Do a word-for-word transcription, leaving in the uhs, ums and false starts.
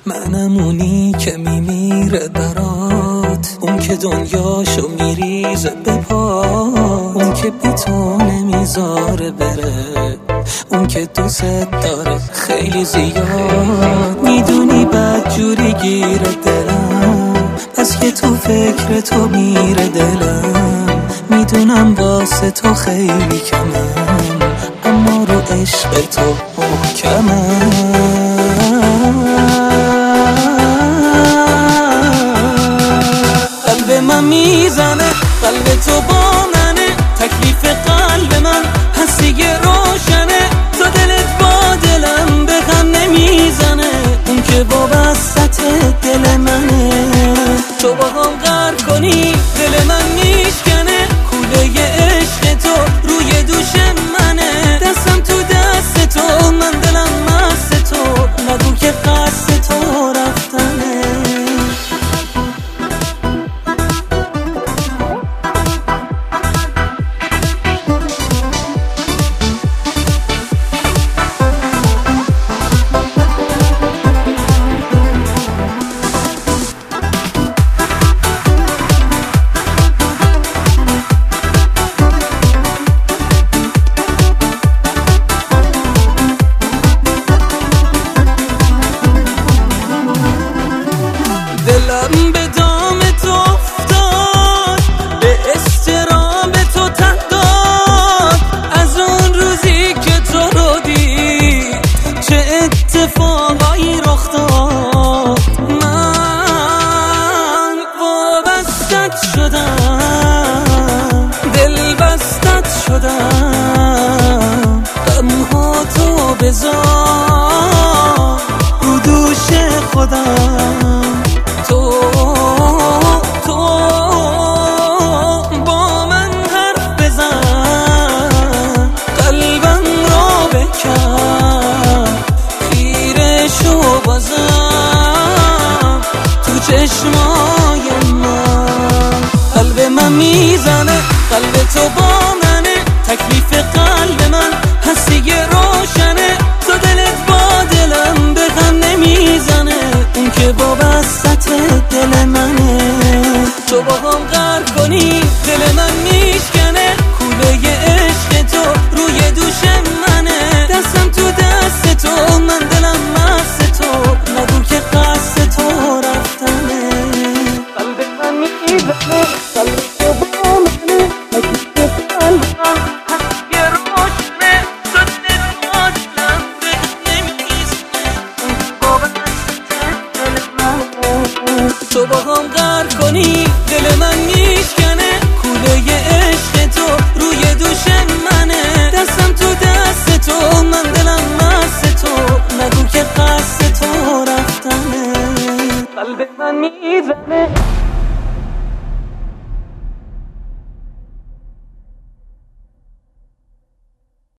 منم اونی که میمیره برات، اون که دنیاشو میریزه به پا، اون که بی تو نمیذاره بره، اون که دوست داره خیلی زیاد. میدونی بد جوری گیره دلم، پس که تو فکر تو میره دلم. میدونم واسه تو خیلی کمم، اما رو عشق تو محکمم. قلب من میزنه، قلب تو با منه، تکلیف قلب من هستی روشنه. تا دلت با دلم به غم نمیزنه، اون که وابستت دل منه. تو با هم غر کنی دل من میشکنه، کوله عشق تو روی دوش منه. دستم تو دست تو، من دلم مست تو، نگو که قصد تو رفتنه. دلم به دام تو افتاد، به استرام تو ته داد. از اون روزی که تو رو دید چه اتفاقایی رخ داد. من وابستت شدم، دل بستت شدم. غمها تو بذار رو دوش خودم. تو تو با من حرف بزن، قلبم رو بکن، خیره شو بازم تو چشمای من. قلب من میزنه، قلب تو با منه، تکلیف قلب من هستی روشنه. تو دلت با دلم به غم نمیزنه، اون که وابستت دل منه. تو با هم غر کنی دل من میشکنه، کوله عشق تو روی دوش منه. دستم تو دست تو، من دلم مست تو، نگو که قصد تو رفتنه. قلب من میزنه، قلب تو با منه، تکلیف قلب من هستی روشنه. تو دلت با دلم به غم نمیزنه، اون که وابستت دل منه. تو با هم غر کنی دل